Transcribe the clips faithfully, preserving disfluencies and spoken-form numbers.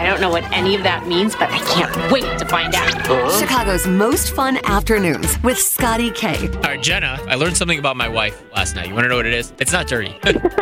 I don't know what any of that means, but I can't wait to find out. Huh? Chicago's most fun afternoons with Scotty K. All right, Jenna, I learned something about my wife last night. You want to know what it is? It's not dirty.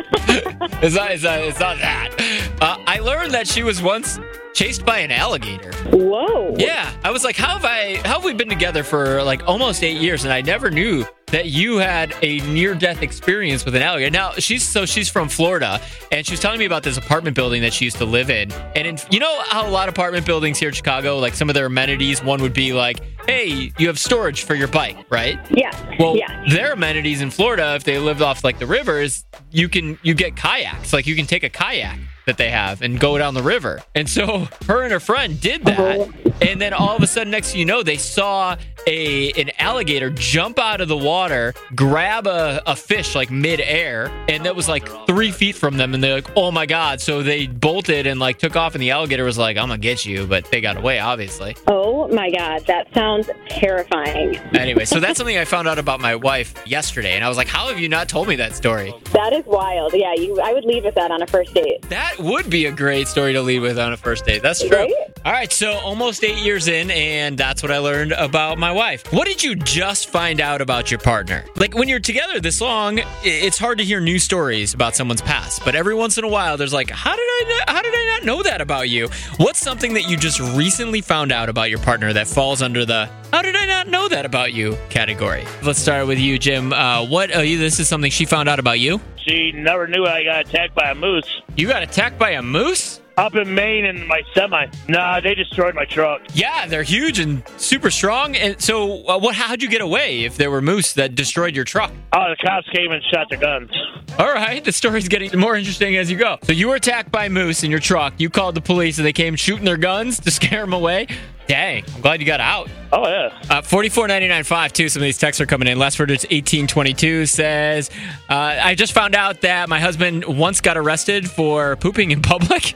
it's, not, it's, not, it's not that. Uh, I learned that she was once chased by an alligator. Whoa. Yeah. I was like, how have I, how have we been together for like almost eight years? And I never knew that you had a near-death experience with an alligator. Now, she's so she's from Florida, and she was telling me about this apartment building that she used to live in. And in, you know how a lot of apartment buildings here in Chicago, like some of their amenities, one would be like, hey, you have storage for your bike, right? Yeah. Well, yeah. their amenities in Florida, if they lived off like the rivers, you can you get kayaks. Like you can take a kayak that they have and go down the river. And so her and her friend did that. Uh-huh. And then all of a sudden, next thing you know, they saw a an alligator jump out of the water, grab a, a fish like midair, and that was like three feet from them. And they're like, oh my God. So they bolted and like took off, and the alligator was like, I'm gonna get you. But they got away, obviously. Oh my God. That sounds terrifying. Anyway, so that's something I found out about my wife yesterday. And I was like, how have you not told me that story? That is wild. Yeah, you. I would leave with that on a first date. That would be a great story to lead with on a first date. That's true. Right? All right, so almost eight years in, and that's what I learned about my wife. What did you just find out about your partner? Like, when you're together this long, it's hard to hear new stories about someone's past. But every once in a while, there's like, how did I not, how did I not know that about you? What's something that you just recently found out about your partner that falls under the how did I not know that about you category? Let's start with you, Jim. Uh, what? Oh, you, this is something she found out about you? She never knew I got attacked by a moose. You got attacked by a moose? Up in Maine in my semi. Nah, they destroyed my truck. Yeah, they're huge and super strong. And so, uh, what? How'd you get away if there were moose that destroyed your truck? Oh, the cops came and shot their guns. All right, the story's getting more interesting as you go. So you were attacked by moose in your truck. You called the police, and they came shooting their guns to scare them away. Dang, I'm glad you got out. Oh, yeah. Uh, forty-four ninety-nine five, too. Some of these texts are coming in. Last word is eighteen twenty-two says, uh, I just found out that my husband once got arrested for pooping in public.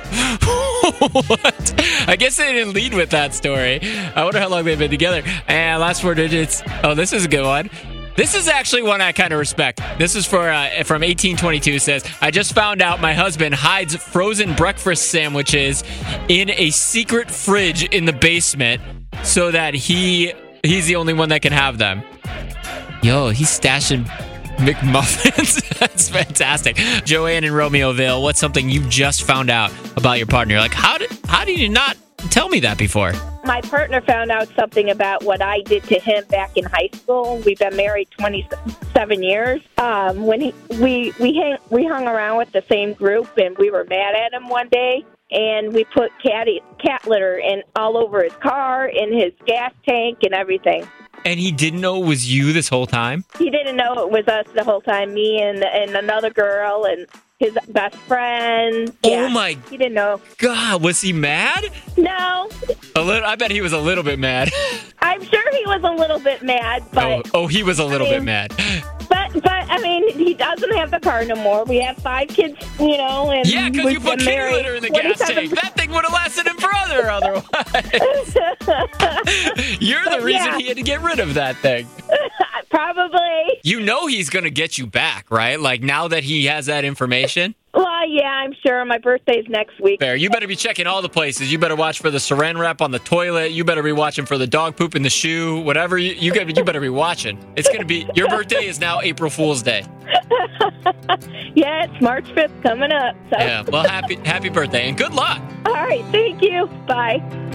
What? I guess they didn't lead with that story. I wonder how long they've been together. And last four digits. Oh, this is a good one. This is actually one I kind of respect. This is for uh, from eighteen twenty-two. Says, I just found out my husband hides frozen breakfast sandwiches in a secret fridge in the basement so that he he's the only one that can have them. Yo, he's stashing McMuffins. That's fantastic. Joanne in Romeoville, what's something you just found out about your partner? You're like, how did how did you not tell me that before? My partner found out something about what I did to him back in high school. We've been married twenty-seven years. Um, when he, we we hang, we hung around with the same group, and we were mad at him one day, and we put cat cat litter in all over his car, in his gas tank, and everything. And he didn't know it was you this whole time? He didn't know it was us the whole time. Me and and another girl and his best friend. Yeah, oh my! He didn't know. God, was he mad? No. A little. I bet he was a little bit mad. I'm sure he was a little bit mad, but oh, oh, he was a little I mean, bit mad. But but I mean, he doesn't have the car no more. We have five kids, you know, and yeah, because you put kitty litter in the gas tank. That thing would have lasted him forever otherwise. You're the reason yeah. he had to get rid of that thing. Probably. You know he's going to get you back, right? Like, now that he has that information? Well, yeah, I'm sure. My birthday's next week. Fair. You better be checking all the places. You better watch for the saran wrap on the toilet. You better be watching for the dog poop in the shoe. Whatever you you, you better be watching. It's going to be, your birthday is now April Fool's Day. Yeah, it's March fifth coming up. So. Yeah, well, happy happy birthday and good luck. All right, thank you. Bye.